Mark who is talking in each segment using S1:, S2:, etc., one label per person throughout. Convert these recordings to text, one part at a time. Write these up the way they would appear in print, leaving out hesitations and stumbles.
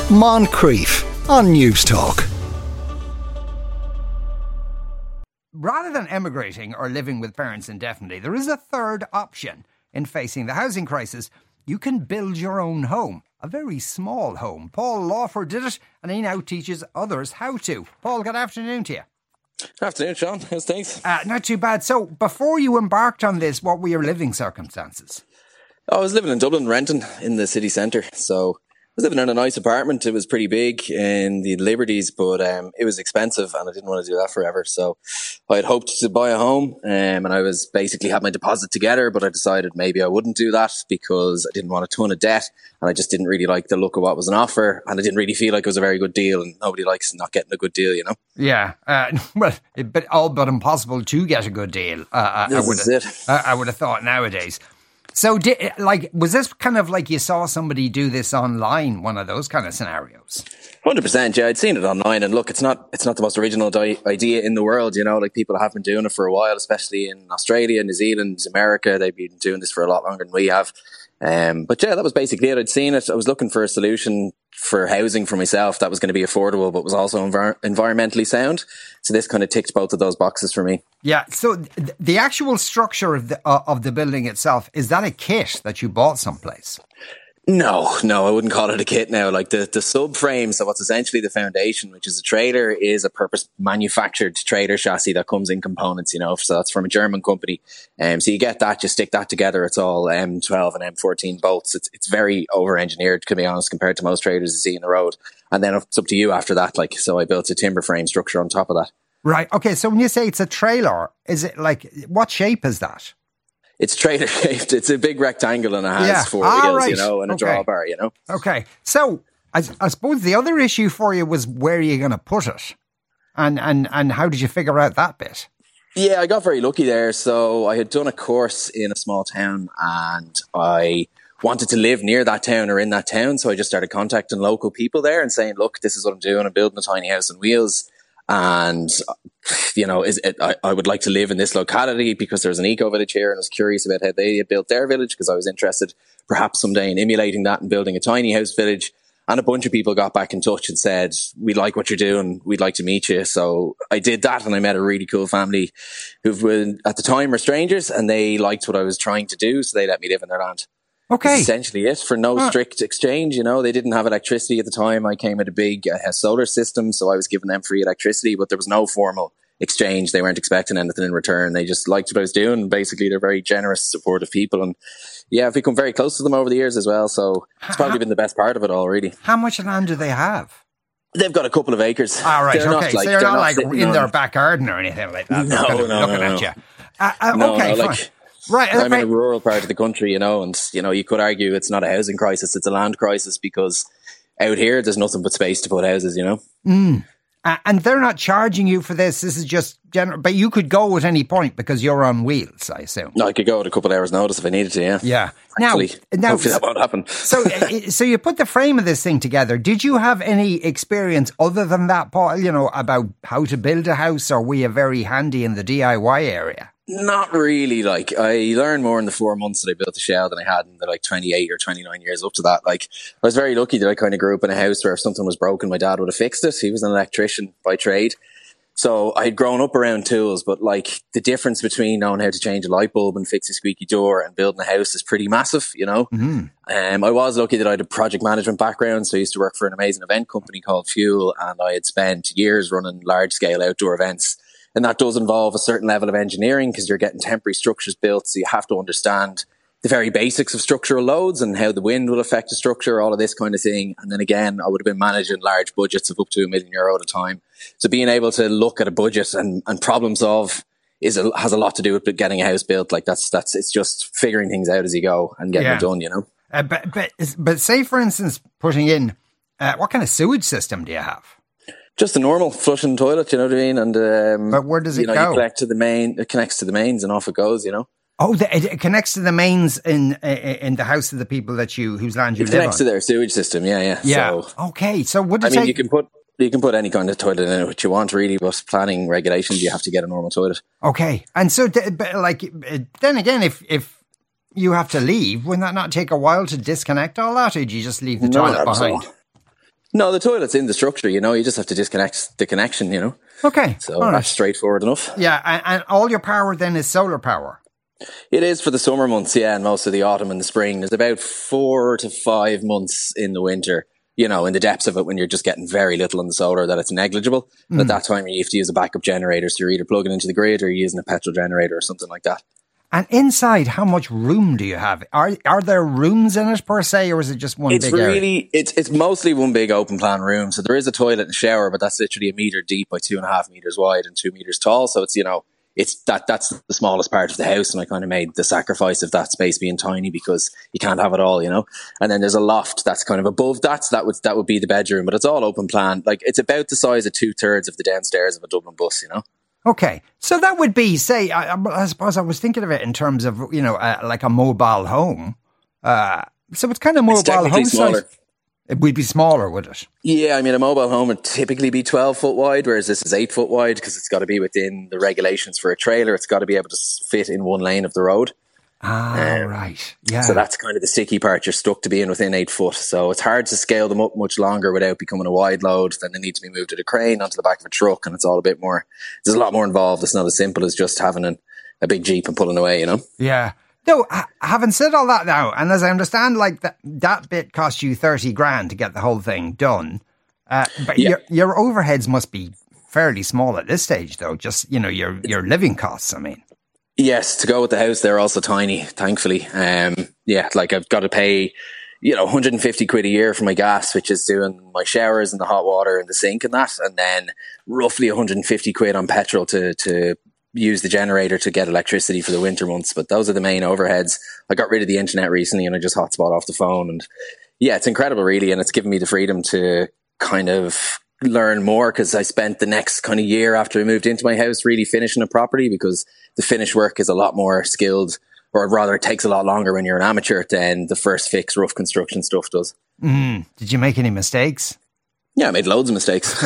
S1: Moncrief on News Talk.
S2: Rather than emigrating or living with parents indefinitely, there is a third option in facing the housing crisis. You can build your own home, a very small home. Paul Lawford did it, and he now teaches others how to. Paul, good afternoon to you.
S3: Good afternoon, Sean. How's things?
S2: Not too bad. So, before you embarked on this, what were your living circumstances?
S3: I was living in Dublin, renting in the city centre. So I was living in a nice apartment. It was pretty big in the Liberties, but it was expensive and I didn't want to do that forever. So I had hoped to buy a home and I was basically had my deposit together, but I decided maybe I wouldn't do that because I didn't want a ton of debt and I just didn't really like the look of what was on offer and I didn't really feel like it was a very good deal, and nobody likes not getting a good deal, you know?
S2: Yeah, well, all but impossible to get a good deal. I would have thought nowadays. So, was this kind of like you saw somebody do this online, one of those kind of scenarios?
S3: 100%, yeah. I'd seen it online, and look, it's not the most original idea in the world, you know. Like, people have been doing it for a while, especially in Australia, New Zealand, America. They've been doing this for a lot longer than we have. But yeah, that was basically it. I'd seen it. I was looking for a solution for housing for myself that was going to be affordable, but was also environmentally sound. So this kind of ticked both of those boxes for me.
S2: Yeah. So the actual structure of the building itself, is that a kit that you bought someplace?
S3: No, I wouldn't call it a kit now. Like the subframe, so what's essentially the foundation, which is a trailer, is a purpose manufactured trailer chassis that comes in components, you know, so that's from a German company. So you get that, you stick that together. It's all M12 and M14 bolts. It's very over engineered, to be honest, compared to most trailers you see in the road. And then it's up to you after that. Like, so I built a timber frame structure on top of that. Right.
S2: Okay. So when you say it's a trailer, is it like, what shape is that?
S3: It's trailer shaped. It's a big rectangle and it has four wheels, right, you know, and a drawbar, you know.
S2: Okay. So I suppose the other issue for you was where are you going to put it? And how did you figure out that bit?
S3: Yeah, I got very lucky there. So I had done a course in a small town and I wanted to live near that town or in that town. So I just started contacting local people there and saying, look, this is what I'm doing. I'm building a tiny house on wheels. And, you know, I would like to live in this locality because there's an eco village here, and I was curious about how they had built their village because I was interested perhaps someday in emulating that and building a tiny house village. And a bunch of people got back in touch and said, we like what you're doing. We'd like to meet you. So I did that, and I met a really cool family who at the time were strangers, and they liked what I was trying to do. So they let me live in their land.
S2: Okay.
S3: That's essentially it, for no strict exchange. You know, they didn't have electricity at the time. I came with a big solar system, so I was giving them free electricity, but there was no formal exchange. They weren't expecting anything in return. They just liked what I was doing. Basically, they're very generous, supportive people. And yeah, I've become very close to them over the years as well. So it's probably been the best part of it all, really.
S2: How much land do they have?
S3: They've got a couple of acres.
S2: All right, okay. So they're not like in their back garden or anything like that.
S3: No.
S2: Looking at you. Okay, fine. Right,
S3: I'm in a rural part of the country, you know, and, you know, you could argue it's not a housing crisis, it's a land crisis, because out here there's nothing but space to put houses, you know.
S2: And they're not charging you for this. This is just general, but you could go at any point because you're on wheels, I assume.
S3: No, I could go at a couple of hours' notice if I needed to, yeah.
S2: Yeah.
S3: Actually, now hopefully that won't happen.
S2: So you put the frame of this thing together. Did you have any experience other than that, Paul, you know, about how to build a house, or were you very handy in the DIY area?
S3: Not really. Like, I learned more in the 4 months that I built the shell than I had in the 28 or 29 years up to that. Like, I was very lucky that I kind of grew up in a house where if something was broken, my dad would have fixed it. He was an electrician by trade. So I had grown up around tools, but like the difference between knowing how to change a light bulb and fix a squeaky door and building a house is pretty massive, you know. I was lucky that I had a project management background. So I used to work for an amazing event company called Fuel, and I had spent years running large scale outdoor events. And that does involve a certain level of engineering because you're getting temporary structures built. So you have to understand the very basics of structural loads and how the wind will affect the structure, all of this kind of thing. And then again, I would have been managing large budgets of up to €1 million at a time. So being able to look at a budget and problem solve has a lot to do with getting a house built. Like it's just figuring things out as you go and getting it done, you know.
S2: But say, for instance, putting in, what kind of sewage system do you have?
S3: Just a normal flushing toilet, you know what I mean? And
S2: but where does it go?
S3: You connect to the main. It connects to the mains, and off it goes. You know.
S2: Oh, it connects to the mains in the house of the people whose land you live on.
S3: It connects to their sewage system. Yeah.
S2: So, okay. So what?
S3: You can put any kind of toilet in it which you want, really, but planning regulations, you have to get a normal toilet.
S2: Okay, and so then again, if you have to leave, wouldn't that not take a while to disconnect all that, or do you just leave the toilet behind?
S3: No, the toilet's in the structure, you know, you just have to disconnect the connection, you know.
S2: Okay.
S3: So that's straightforward enough.
S2: Yeah, and all your power then is solar power?
S3: It is for the summer months, yeah, and most of the autumn and the spring. There's about 4 to 5 months in the winter, you know, in the depths of it when you're just getting very little on the solar that it's negligible. And at that time, you have to use a backup generator. So you're either plugging into the grid or you're using a petrol generator or something like that. And
S2: inside, how much room do you have? Are there rooms in it per se, or is it just one big area?
S3: It's mostly one big open plan room. So there is a toilet and shower, but that's literally 1 metre deep by 2.5 metres wide and 2 metres tall. So it's, you know, that's the smallest part of the house. And I kind of made the sacrifice of that space being tiny because you can't have it all, you know. And then there's a loft that's kind of above that would be the bedroom, but it's all open plan. Like, it's about the size of 2/3 of the downstairs of a Dublin bus, you know.
S2: Okay, so that would be, say, I suppose I was thinking of it in terms of, you know, like a mobile home. So it's kind of mobile home size. It would be smaller, would it?
S3: Yeah, I mean, a mobile home would typically be 12 foot wide, whereas this is 8 foot wide because it's got to be within the regulations for a trailer. It's got to be able to fit in one lane of the road.
S2: Right. Yeah.
S3: So that's kind of the sticky part. You're stuck to being within 8 foot. So it's hard to scale them up much longer without becoming a wide load. Then they need to be moved to the crane onto the back of a truck. And it's all a bit more, there's a lot more involved. It's not as simple as just having a big Jeep and pulling away, you know?
S2: Yeah. No, having said all that now, and as I understand, like that bit cost you 30 grand to get the whole thing done. But
S3: yeah.
S2: your overheads must be fairly small at this stage, though. Just, you know, your living costs, I mean.
S3: Yes, to go with the house, they're also tiny, thankfully. Yeah, like I've got to pay, you know, 150 quid a year for my gas, which is doing my showers and the hot water and the sink and that. And then roughly 150 quid on petrol to use the generator to get electricity for the winter months. But those are the main overheads. I got rid of the internet recently and I just hotspot off the phone. And yeah, it's incredible, really. And it's given me the freedom to kind of learn more, because I spent the next kind of year after I moved into my house really finishing a property, because the finish work is a lot more skilled, or rather it takes a lot longer when you're an amateur than the first fix rough construction stuff does.
S2: Did you make any mistakes?
S3: Yeah, I made loads of mistakes,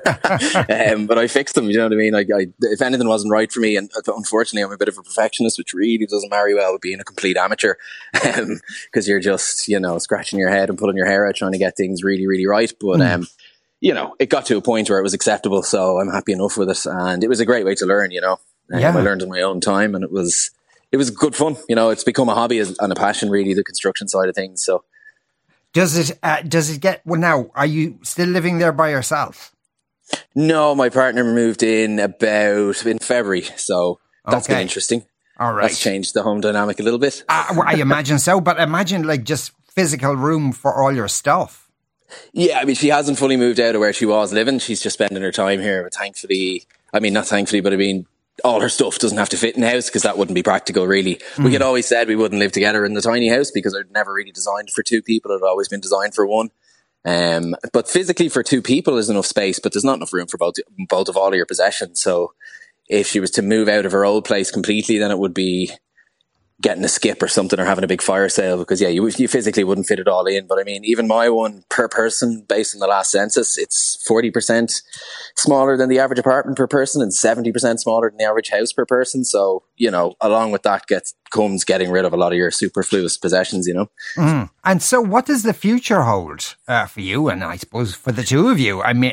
S3: but I fixed them. You know what I mean? If anything wasn't right for me, and unfortunately I'm a bit of a perfectionist, which really doesn't marry well with being a complete amateur, because you're just, you know, scratching your head and pulling your hair out trying to get things really, really right. But you know, it got to a point where it was acceptable, so I'm happy enough with it. And it was a great way to learn, you know. I learned in my own time, and it was good fun. You know, it's become a hobby and a passion, really, the construction side of things. So,
S2: does it get, well, now, are you still living there by yourself?
S3: No, my partner moved in February, so that's been interesting.
S2: All right,
S3: that's changed the home dynamic a little bit.
S2: I imagine so, but imagine like just physical room for all your stuff.
S3: Yeah, I mean, she hasn't fully moved out of where she was living. She's just spending her time here. But thankfully, I mean, not thankfully, but I mean, all her stuff doesn't have to fit in the house, because that wouldn't be practical, really. We had always said we wouldn't live together in the tiny house because it never really designed for 2 people. It had always been designed for 1. But physically for 2 people is enough space, but there's not enough room for both of all of your possessions. So if she was to move out of her old place completely, then it would be getting a skip or something, or having a big fire sale, because you physically wouldn't fit it all in. But I mean, even my one per person, based on the last census, it's 40% smaller than the average apartment per person and 70% smaller than the average house per person. So, you know, along with that comes getting rid of a lot of your superfluous possessions, you know.
S2: And so what does the future hold for you, and I suppose for the two of you? I mean,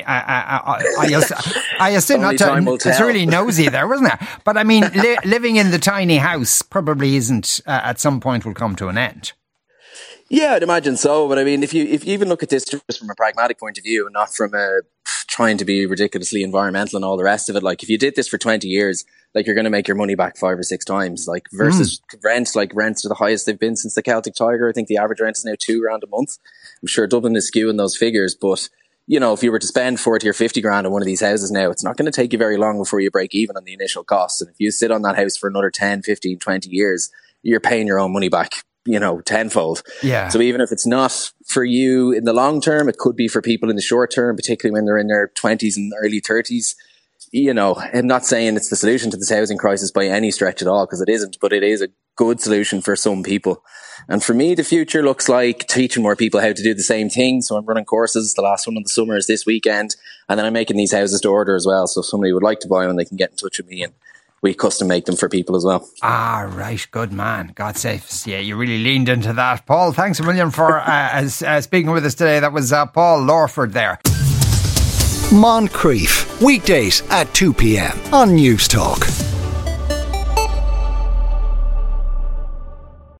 S2: I assume not to, it's really nosy there, wasn't it? But I mean, living in the tiny house probably isn't, at some point will come to an end.
S3: Yeah, I'd imagine so. But I mean, if you even look at this just from a pragmatic point of view, and not from trying to be ridiculously environmental and all the rest of it, like if you did this for 20 years, like you're going to make your money back 5 or 6 times, like versus rents are the highest they've been since the Celtic Tiger. I think the average rent is now £2,000 a month. I'm sure Dublin is skewing those figures, but you know, if you were to spend 40 or 50 grand on one of these houses now, it's not going to take you very long before you break even on the initial costs. And if you sit on that house for another 10, 15, 20 years, you're paying your own money back, you know, tenfold.
S2: Yeah.
S3: So even if it's not for you in the long term, it could be for people in the short term, particularly when they're in their 20s and early 30s. You know, I'm not saying it's the solution to this housing crisis by any stretch at all, because it isn't, but it is a good solution for some people. And for me, the future looks like teaching more people how to do the same thing. So I'm running courses. The last one of the summer is this weekend. And then I'm making these houses to order as well. So if somebody would like to buy one, they can get in touch with me and we custom make them for people as well.
S2: Ah, right. Good man. God save us. Yeah, you really leaned into that. Paul, thanks a million for speaking with us today. That was Paul Lawford there.
S1: Moncrief, weekdays at 2 p.m. on News Talk.